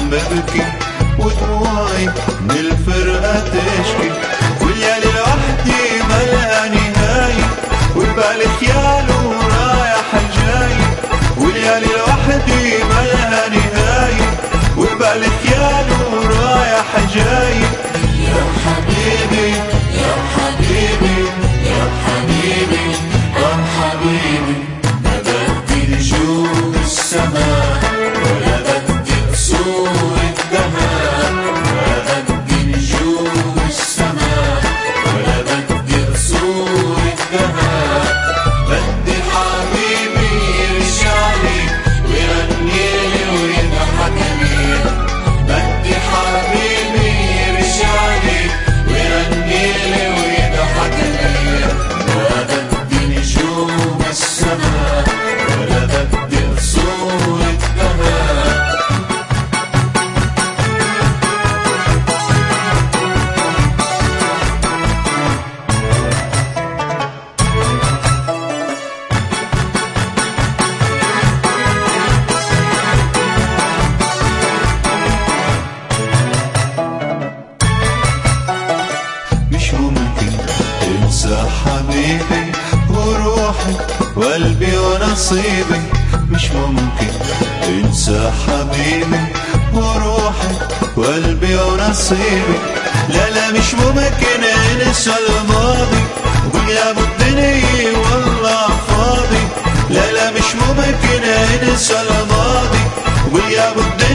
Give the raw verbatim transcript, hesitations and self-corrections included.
ببكي ودموعي من الفرقة تشكي، والليالي لوحدي ملها نهاية وبالي خياله رايح جاي، والليالي لوحدي ملها نهاية وبالي خياله رايح جاي. يا حبيبي يا حبيبي يا حبيبي يا حبيبي، ما بدي نجوم السماء ولا بدي قصور الدهر، ما بدي نجوم السماء ولا بدي قصور الدهر، بدي حبيبي يرجعلي ويغنيلي ويضحكلي، بدي حبيبي يرجعلي ويغنيلي ويضحكلي، ما بدي نجوم السماء ولا بدي قصور الدهر. مش ممكن انسى حبيبي وروحي وقلبي ونصيبي، مش ممكن انسى حبيبي وروحي وقلبي ونصيبي، لا لا مش ممكن انسى الماضي وغياب الدنيا والله فاضي، لا لا مش ممكن انسى الماضي وغياب الدنيا